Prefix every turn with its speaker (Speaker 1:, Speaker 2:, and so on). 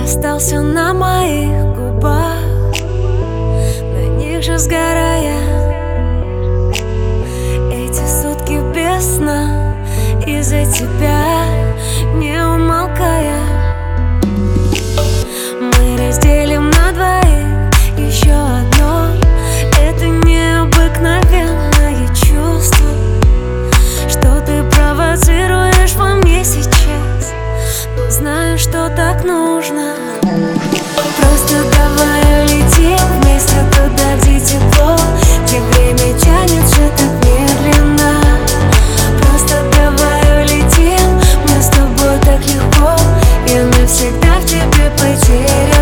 Speaker 1: остался на моих губах, на них же сгорая. Эти сутки без сна из-за тебя, не умолкая. Мы разделим на двоих еще одно. Это необыкновенное чувство, что ты провоцируешь во мне сейчас, но знаю, что так нужно. Просто давай улетим вместе туда, где тепло, где время тянется так медленно. Просто давай улетим, мне с тобой так легко, я навсегда в тебе потеряна.